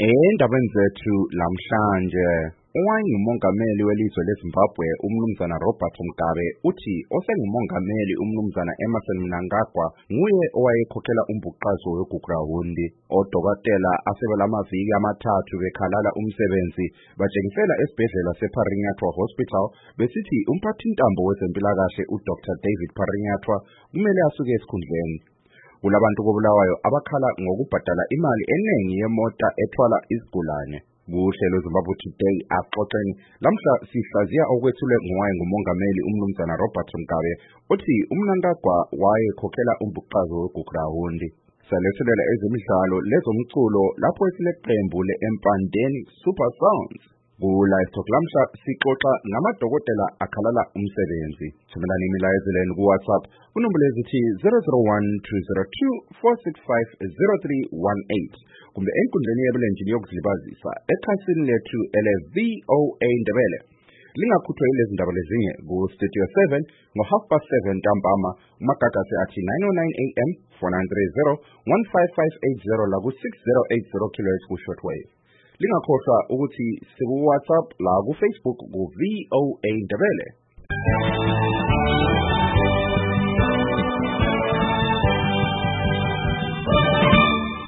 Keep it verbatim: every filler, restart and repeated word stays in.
Endabeni zethu lamhlanje owayengumongameli welizwe leZimbabwe umnumzana Robert Mugabe uthi osengumongameli umnumzana Emmerson Mnangagwa nguye owayekhokhela umbhuqazo weGugurawundi. Odokotela asebelamaviki amathathu bekhalala umsebenzi batshengisela esibhedlela sePharinyatwa Hospital besithi umphathintambo wezempilakahle uDr David Pharinyatwa kumele asuke esikhundleni. Kulabantu kobulawayo abakhala ngokubhadala imali enengi yemota ethwala izigulane. Kuhlelo Zimbabwe Today axoxeni lamhla sihlaziya okwethule ngowayengumongameli umnumzana Robert Mugabe uthi uMnangagwa wayekhokhela umbhuqazo weGugurawundi. Salethelela ezemidlalo lezomculo lapho isileqembu leEmpandeni Super Sounds. Ku-Live Talk lamhla sixoxa ngamadokotela akhalala umsebenzi. Thumelani imilayezelo ku-WhatsApp kunombolo ezithi zero zero one two zero two four six five zero three one eight kumbe enkundleni yebulenjini yokuzilibazisa ekhasini lethu ele V O A Ndebele. Lingakhuthwa yilezi ndaba lezinye ku-Studio seven ngo-half past seven ntambama umagagasi athi nine oh nine A M four nine three zero one five five eight zero la ku-six zero eight zero kilohertz ku-shortwave. Lingakhohlwa ukuthi siku-WhatsApp la ku-Facebook ku-V O A Ndebele.